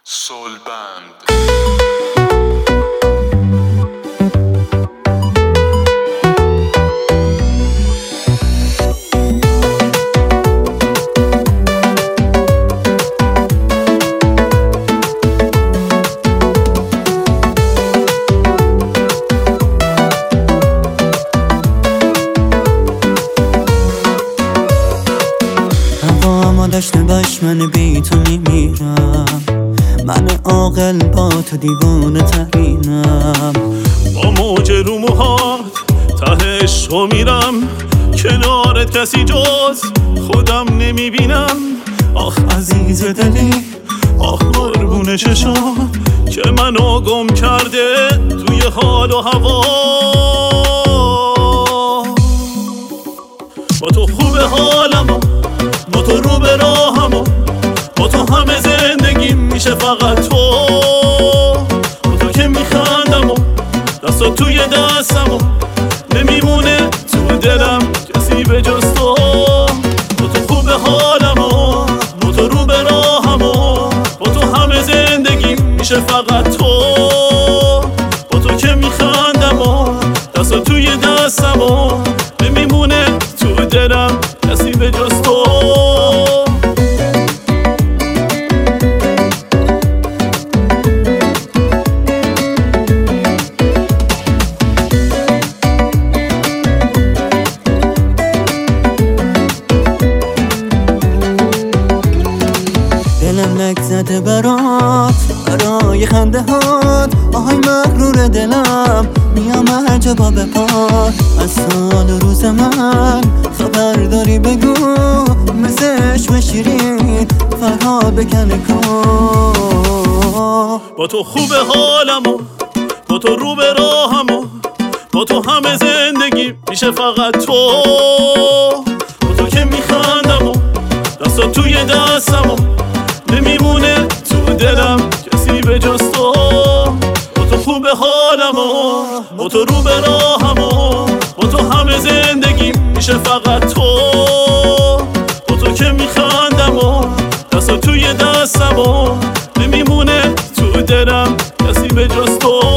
سولبند. هوا داشته باش من بی تو میمیرم، من عاقل با تو دیوانه ترینم. با موج رو موهات ته عشقو میرم، کنارت کسی جز خودم نمیبینم. آخ عزیز دلی، آخ قربون چشات که منو گم کرده توی حال و هوا. با تو خوب حالمو، با تو رو به راهمو، با تو همه زندگی میشه فقط تو. با تو که میخندم و دستات توی دستمو، نمیمونه تو دلم کسی به جز تو. با تو خوب حالمو، با تو رو به راهمو، با تو همه زندگی میشه فقط تو. با تو که میخندم و دستات توی دستمو، نمیمونه تو دلم کسی به جز تو. دلم لک زده برات، برای خنده هات. آهای مغرور دلم، میام هر جا با بپات. از سال و روز من خبر داری بگو، مثل عشق شیرین فرهاد بکنه کن. با تو خوب حالمو، با تو رو به راهمو، با تو همه زندگی میشه فقط تو. با تو که میخندم و دستات توی دستمو، نمیمونه تو دلم کسی به جز تو. با تو خوب حالمو، با تو رو به راهمو، با تو همه زندگی میشه فقط تو. با تو که میخندم و دستات توی دستمو، نمیمونه تو دلم کسی به جز تو.